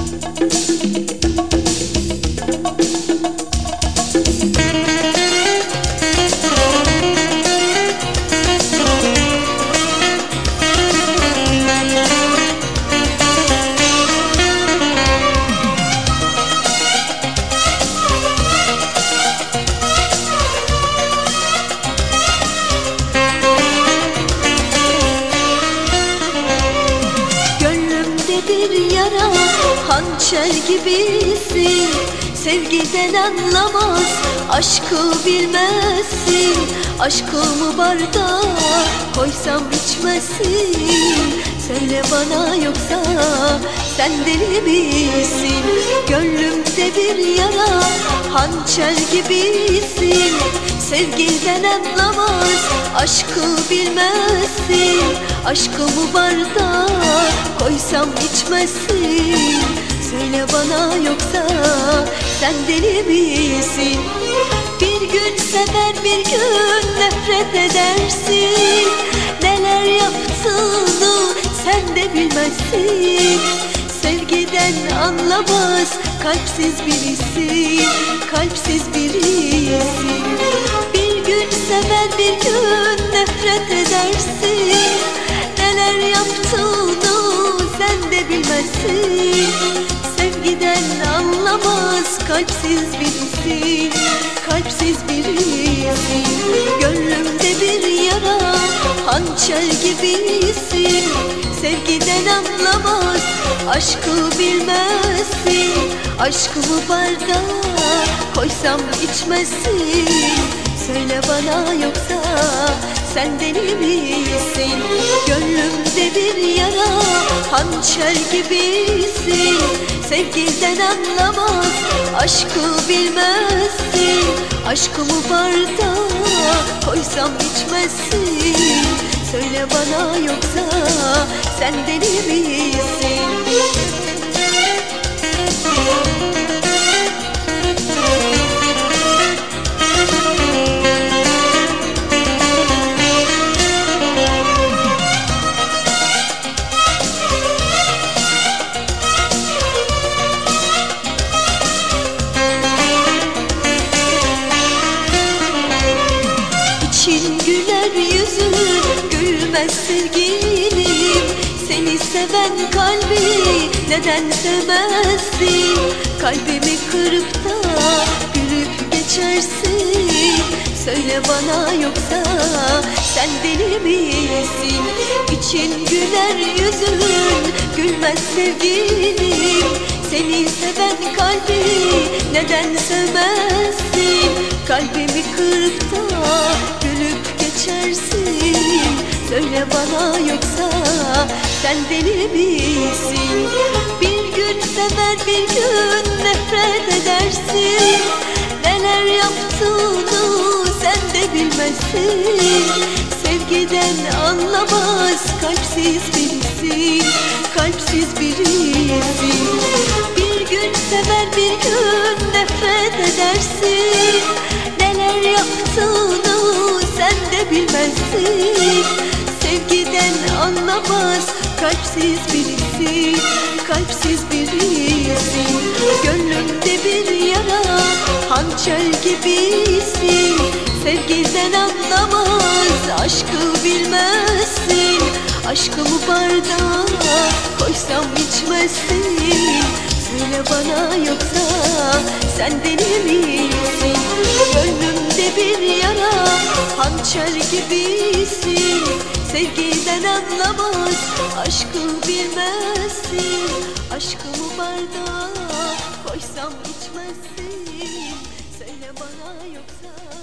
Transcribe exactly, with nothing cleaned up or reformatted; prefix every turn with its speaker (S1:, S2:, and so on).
S1: Bir yara hançer gibisin, sevgiden anlamaz, aşkı bilmezsin. Aşkımı bardağa koysam içmezsin. Söyle bana, yoksa sen deli misin? Gönlümde bir yara hançer gibisin, sevgiden anlamaz, aşkı bilmezsin. Aşkımı bardağa koysam içmezsin. Söyle bana, yoksa sen deli misin? Bir gün sever, bir gün nefret edersin. Neler yaptığını sen de bilmezsin. Sevgiden anlamaz, kalpsiz birisin, kalpsiz birisin. Bir gün sever, bir gün nefret edersin. Neler yaptığını sen de bilmezsin. Sevgiden anlamaz, kalpsiz birisin, kalpsiz birisin. Gönlümde bir yara hançer gibisin, sevgiden anlamaz, aşkı bilmezsin. Aşkımı bardağa koysam içmezsin. Söyle bana, yoksa sen deli misin? Gönlümde bir yara hançer gibisin, sevgiden anlamaz, aşkı bilmezsin. Aşkımı bardağa koysam içmezsin. Söyle bana, yoksa sen deli misin? İçin güler, yüzün gülmez sevgilim. Seni seven kalbi neden sevmezsin? Kalbimi kırıp da gülüp geçersin. Söyle bana, yoksa sen deli misin? İçin güler, yüzün gülmez sevgilim. Seni seven kalbi neden sevmezsin? Kalbimi kırıp da gülüp geçersin. Söyle bana, yoksa sen deli misin? Bir gün sever, bir gün nefret edersin. Neler yaptığını sen de bilmezsin. Sevgiden anlamaz, kalpsiz birisin, kalpsiz birisin. Bir gün sever, bir gün nefret edersin. Neler yaptığını sen de bilmezsin. Sevgiden anlamaz, kalpsiz birisin, kalpsiz birisin. Gönlümde bir yara hançer gibisin, sevgiden anlamaz, aşkı bilmezsin. Aşkımı bardağa koysam içmezsin. Söyle bana, yoksa sen deli misin? Gönlümde bir yara hançer gibisin, sevgiden anlamaz, aşkı bilmezsin. Aşkımı bardağa koysam içmezsin. Söyle bana, yoksa